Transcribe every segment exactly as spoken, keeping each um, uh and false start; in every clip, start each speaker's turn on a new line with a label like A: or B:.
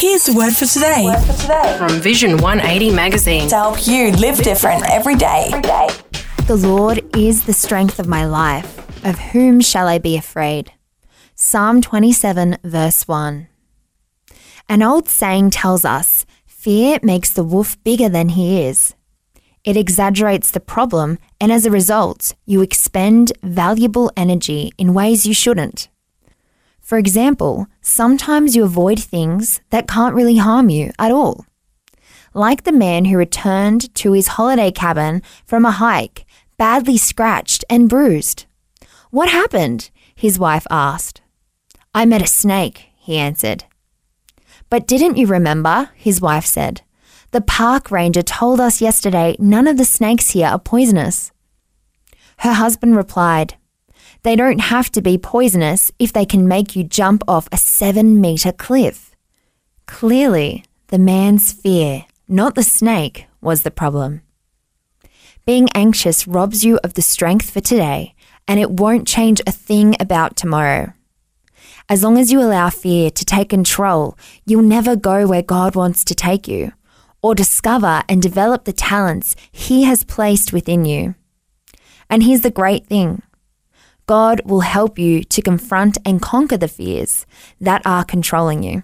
A: Here's the word for today.
B: Word for today.
C: From Vision one eighty magazine.
B: To help you live different every day. Every day.
D: The Lord is the strength of my life. Of whom shall I be afraid? Psalm twenty-seven, verse one. An old saying tells us, fear makes the wolf bigger than he is. It exaggerates the problem, and as a result, you expend valuable energy in ways you shouldn't. For example, sometimes you avoid things that can't really harm you at all. Like the man who returned to his holiday cabin from a hike, badly scratched and bruised. "What happened?" his wife asked. "I met a snake," he answered. "But didn't you remember?" his wife said. "The park ranger told us yesterday none of the snakes here are poisonous." Her husband replied, "They don't have to be poisonous if they can make you jump off a seven-metre cliff." Clearly, the man's fear, not the snake, was the problem. Being anxious robs you of the strength for today, and it won't change a thing about tomorrow. As long as you allow fear to take control, you'll never go where God wants to take you, or discover and develop the talents He has placed within you. And here's the great thing. God will help you to confront and conquer the fears that are controlling you.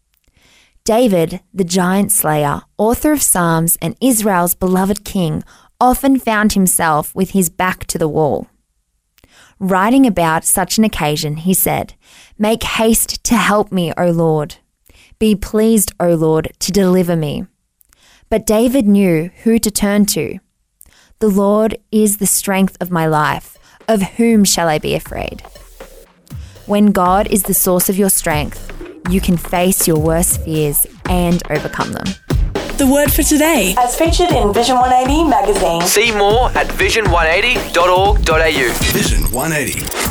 D: David, the giant slayer, author of Psalms and Israel's beloved king, often found himself with his back to the wall. Writing about such an occasion, he said, "Make haste to help me, O Lord. Be pleased, O Lord, to deliver me." But David knew who to turn to. The Lord is the strength of my life. Of whom shall I be afraid? When God is the source of your strength, you can face your worst fears and overcome them.
A: The word for today.
B: As featured in Vision one eighty magazine.
E: See more at vision one eighty dot org dot a u.
F: Vision one eighty.